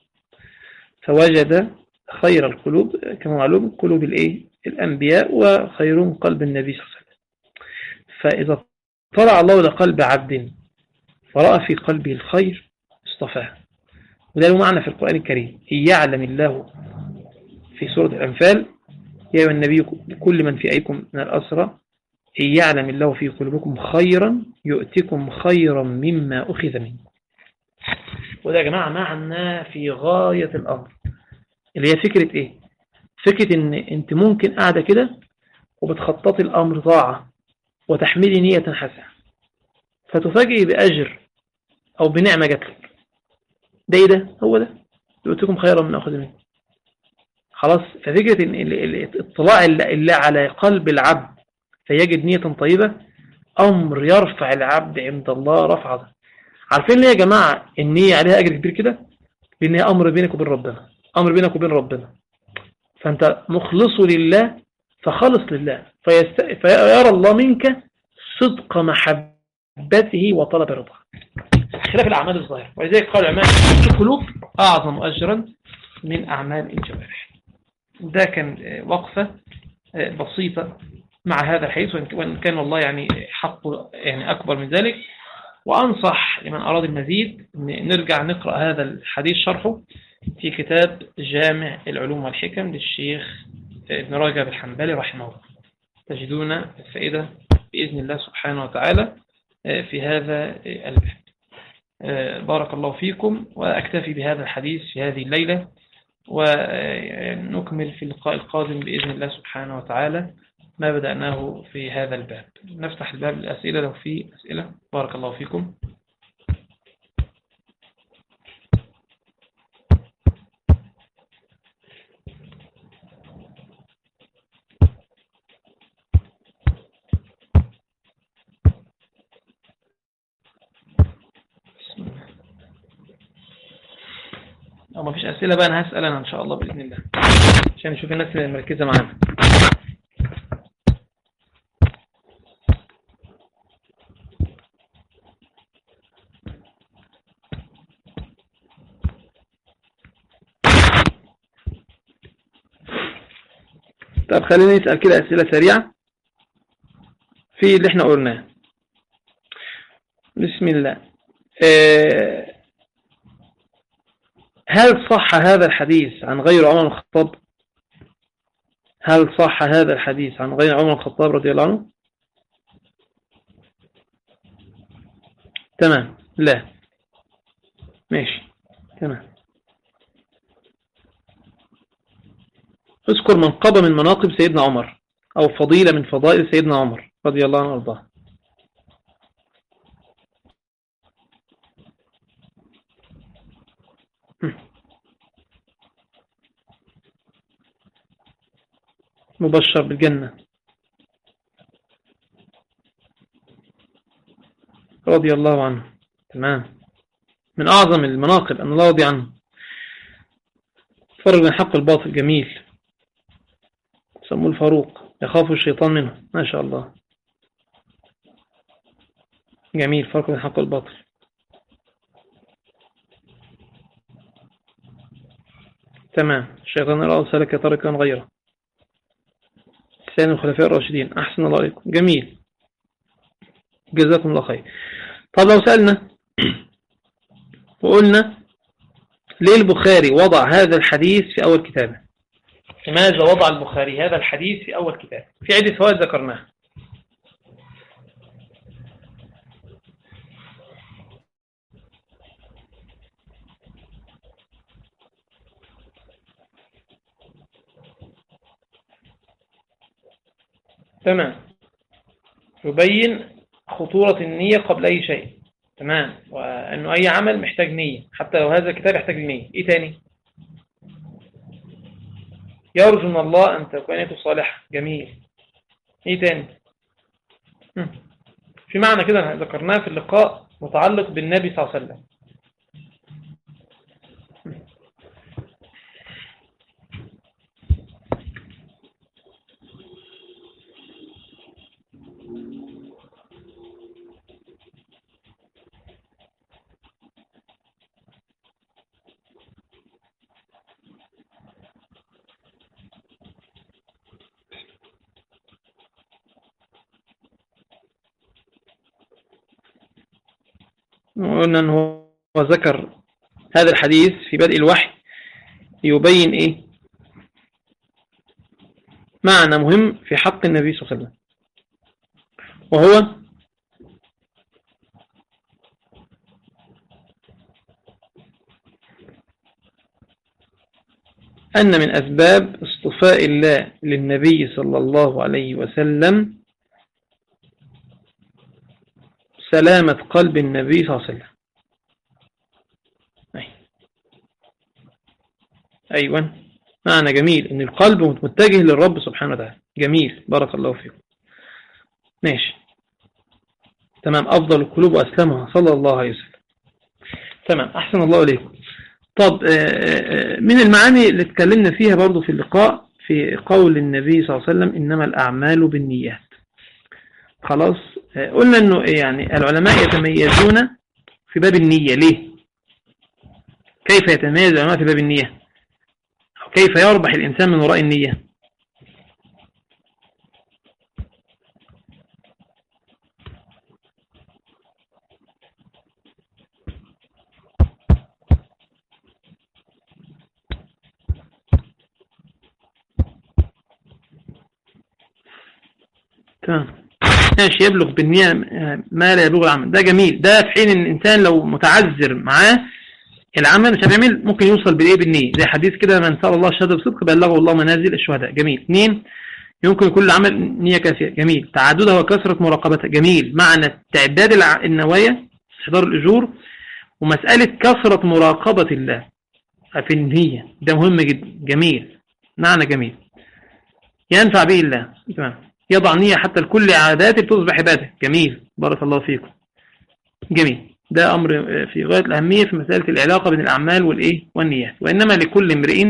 فوجد خير القلوب، كما معلوم قلوب الأنبياء، وخيرهم قلب النبي صلى الله عليه وسلم. فإذا طلع الله لقلب عبد فرأى في قلبه الخير اصطفاه. وده له معنى في القرآن الكريم. يعلم الله في سورة الأنفال يا أيها النبي كل من في أيكم من الأسرى إن يعلم الله في قلوبكم خيرا يؤتكم خيرا مما أخذ منه. وده يا جماعة معنى في غاية الأمر، اللي هي فكرة إيه؟ فكرة إن أنت ممكن قاعدة كده وبتخططي الأمر طاعة وتحملي نية حسنة، فتفاجئي بأجر أو بنعمة جاتلك. ده إيه ده؟ هو ده يؤتكم خيرا مما أخذ منه. خلاص. ففكرة إن الاطلاع اللي على قلب العبد فيجد نية طيبة أمر يرفع العبد عند الله رفعة. عارفين ليه يا جماعة النية عليها أجر كبير كده؟ لأن هي أمر بينك وبين ربنا، أمر بينك وبين ربنا، فأنت مخلص لله فخلص لله، فيرى الله منك صدق محبته وطلب رضاه، خلاف الأعمال الظاهرة. ولذلك قال العلماء القلوب أعظم أجرا من أعمال الجوارح. ده كان وقفة بسيطة مع هذا الحديث، وإن كان والله يعني حقه يعني أكبر من ذلك. وأنصح لمن أراد المزيد نرجع نقرأ هذا الحديث شرحه في كتاب جامع العلوم والحكم للشيخ ابن رجب الحنبلي رحمه الله، تجدون الفائدة بإذن الله سبحانه وتعالى في هذا الباب. بارك الله فيكم، وأكتفي بهذا الحديث في هذه الليلة، ونكمل في اللقاء القادم بإذن الله سبحانه وتعالى ما بدأناه في هذا الباب. نفتح الباب للأسئلة لو في أسئلة. بارك الله فيكم. لو ما فيش أسئلة بقى أنا هسأل أنا إن شاء الله بإذن الله عشان نشوف الناس اللي مركزة معانا. طب خلينا نسأل كده أسئلة سريعة في اللي احنا قلناه. بسم الله. هل صح هذا الحديث عن غير عمر الخطاب؟ هل صح هذا الحديث عن غير عمر الخطاب رضي الله عنه؟ تمام. لا. ماشي. تمام. اذكر منقبة من مناقب سيدنا عمر أو فضيلة من فضائل سيدنا عمر رضي الله عنه وارضاه. مبشر بالجنة رضي الله عنه. تمام. من أعظم المناقب أن الله رضي عنه. فرق بين حق الباطل. جميل. سموه الفاروق يخاف الشيطان منه. ما شاء الله. جميل. فرق بين حق الباطل. تمام. الشيطان رأى سلك طريقا غيره. ثاني الخلفاء الراشدين. أحسن الله عليكم. جميل. جزاكم الله خير. طب لو سألنا وقلنا ليه البخاري وضع هذا الحديث في أول كتابه؟ لماذا وضع البخاري هذا الحديث في أول كتابه؟ في عدة فوائد ذكرناها. تمام. يبين خطورة النية قبل أي شيء. تمام. وأنه أي عمل محتاج نية، حتى لو هذا الكتاب يحتاج نية. إيه تاني؟ يرجو من الله أن تكون نيته صالحة. جميل. إيه تاني؟ في معنى كده ذكرناه في اللقاء متعلق بالنبي صلى الله عليه وسلم. قلنا أنه ذكر هذا الحديث في بدء الوحي يبين إيه معنى مهم في حق النبي صلى الله عليه وسلم، وهو أن من أسباب اصطفاء الله للنبي صلى الله عليه وسلم سلامة قلب النبي صلى الله عليه وسلم. أيوة، معنى جميل إن القلب متجه للرب سبحانه وتعالى. جميل، بارك الله فيكم. ماشي، تمام. أفضل القلوب وأسلمها صلى الله عليه وسلم. تمام، أحسن الله إليكم. طب من المعاني اللي اتكلمنا فيها برضو في اللقاء في قول النبي صلى الله عليه وسلم إنما الأعمال بالنيات. خلاص، قلنا أنه يعني العلماء يتميزون في باب النية. ليه؟ كيف يتميز العلماء في باب النية؟ أو كيف يربح الإنسان من وراء النية؟ ماشي، يبلغ بالنية ما لا يبلغ العمل. ده جميل. ده في حين ان الانسان لو متعذر معاه العمل مش هيعمل، ممكن يوصل بالايه؟ بالنية. زي حديث كده، من سأل الله الشهادة بصدق بلغه الله منازل الشهداء. جميل. 2، يمكن كل عمل نية كافية. جميل. تعددها وكثرة مراقبتها. جميل. معنى تعداد النوايا، استحضار الأجور، ومسألة كثرة مراقبة الله في النية، ده مهم جدا. جميل، معنى جميل ينفع به الله. تمام. يضع نية حتى لكل عاداته بتصبح عبادة. جميل، بارك الله فيكم. جميل. ده أمر في غاية الأهمية في مسألة العلاقة بين الأعمال والإيه والنيات. وإنما لكل امرئ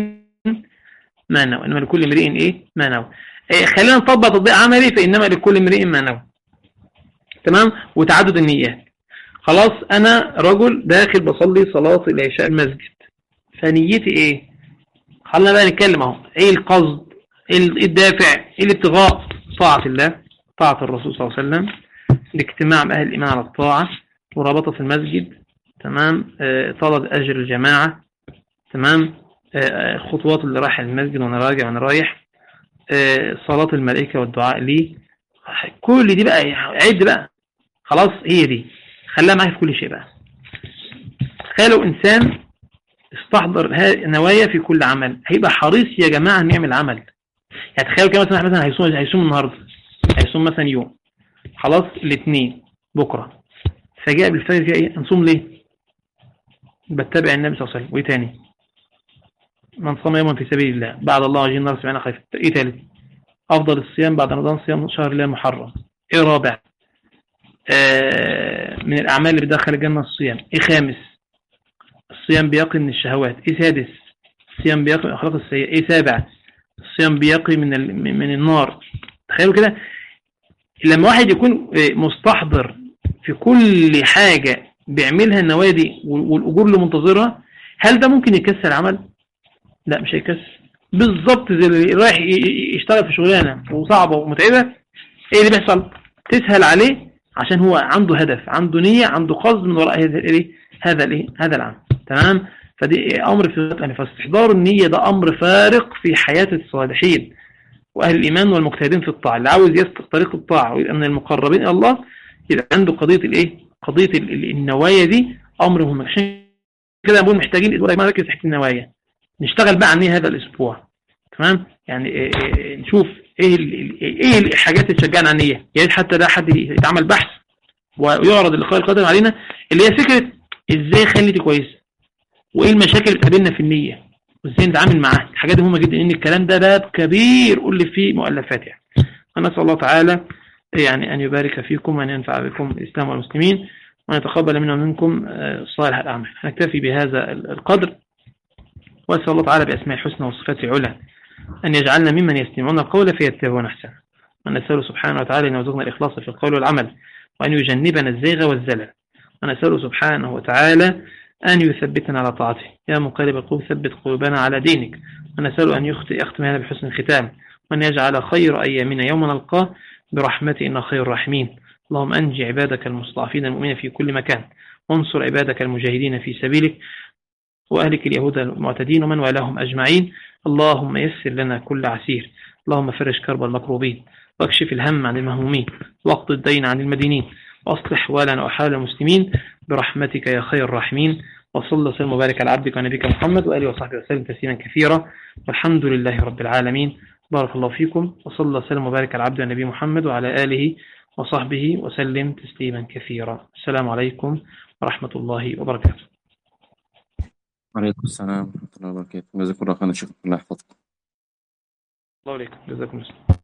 ما نوى. إنما لكل امرئ إيه ما نوى. خلينا نطبق تطبيق عملي، فإنما لكل امرئ ما نوى. تمام. وتعدد النيات. خلاص، أنا رجل داخل بصلي صلاة العشاء المسجد، فنيتي إيه؟ خلينا بقى نتكلم أهو. إيه القصد؟ إيه الدافع؟ إيه الابتغاء؟ طاعة الله، طاعة الرسول صلى الله عليه وسلم، الاجتماع بأهل الإيمان على الطاعة، ورابطة في المسجد. تمام. طلب أجر الجماعة. تمام. خطوات اللي رايح المسجد وانا راجع وانا رايح، صلاة الملائكة والدعاء لي. كل دي بقى عد بقى. خلاص، هي دي خلاها معايا في كل شيء بقى. تخيلوا إنسان استحضر نوايا في كل عمل، هيبقى حريص يا جماعة أن يعمل عمل. يعني تخيلوا كده مثلا هيصوم النهاردة، هيصوم مثلا يوم، خلاص الاثنين بكرة، فجاء بالفجر كده ايه؟ هنصوم ليه؟ بتبع النبي صلى الله عليه وسلم. وايه تاني؟ من صام يوما في سبيل الله بعد الله وجه النار 70 خيف. ايه تالت؟ افضل الصيام بعد رمضان صيام شهر الله محرم. ايه رابع؟ من الاعمال اللي بتدخل الجنة الصيام. ايه خامس؟ الصيام بيقي من الشهوات. ايه سادس؟ الصيام بيقي من الاخلاق السيئة. ايه سابع؟ الصيام بيقي من النار. تخيلوا كده، لما واحد يكون مستحضر في كل حاجة بيعملها النوايا دي والأجور اللي منتظرها، هل ده ممكن يكسر عمل؟ لا، مش هيكسر. بالظبط زي اللي رايح يشتغل في شغلانة وصعبة ومتعبة، ايه اللي بيحصل؟ تسهل عليه عشان هو عنده هدف، عنده نية، عنده قصد من وراء هذا العمل. تمام. فدي امر في فاستحضار النية ده امر فارق في حياة الصالحين واهل الايمان والمجتهدين في الطاعة. اللي عاوز يسلك طريق الطاعة ويبقى من المقربين الى الله، يبقى عنده قضية النوايا دي امر مهم. عشان كده بنقول محتاجين اسبوع ما نركز في النوايا، نشتغل بقى عن هذا الاسبوع. تمام. يعني نشوف ايه الحاجات اللي تشجعنا على النية. يعني حتى ده حد يتعمل بحث ويعرض اللقاء القادم علينا، اللي هي فكرة ازاي خليتي كويسه، وايه المشاكل اللي بتقابلنا في النية، وازاي نتعامل معاها. الحاجات دي مهمة جدا، ان الكلام ده باب كبير قول لي فيه مؤلفات. يعني انا اسال الله تعالى يعني ان يبارك فيكم وان ينفع بكم الاسلام والمسلمين، وان يتقبل منا ومنكم صالح الاعمال. نكتفي بهذا القدر، واسال الله تعالى باسماء الحسنى وصفاته العلى ان يجعلنا ممن يستمعون القول فيتبعون احسنه، ونسأله سبحانه وتعالى ان يرزقنا الاخلاص في القول والعمل، وان يجنبنا الزيغ والزلل، ونسأله سبحانه وتعالى أن يثبتنا على طاعته. يا مقلب القلوب ثبت قلوبنا على دينك. ونسأل أن يختم هذا بحسن الختام، وأن يجعل خير أيامنا يوم نلقاه برحمته إنه خير الراحمين. اللهم أنجي عبادك المستضعفين المؤمنين في كل مكان، وانصر عبادك المجاهدين في سبيلك، وأهلك اليهود المعتدين ومن والاهم أجمعين. اللهم يسر لنا كل عسير، اللهم فرج كرب المكروبين، واكشف الهم عن المهمومين، واقض الدين عن المدينين، وأصلح حوالنا وحال المسلمين برحمتك يا خير الراحمين. وصلى وسلم وبارك على عبدك ونبيك محمد وآله وصحبه وسلم تسليما كثيرا، والحمد لله رب العالمين. بارك الله فيكم، وصلى وسلم وبارك على عبد النبي محمد وعلى آله وصحبه وسلم تسليما كثيرا. السلام عليكم ورحمة الله وبركاته. وعليكم السلام ورحمة الله وبركاته. جزاكم الله خيرا شيخ، الله يحفظكم. الله عليكم، جزاكم الله.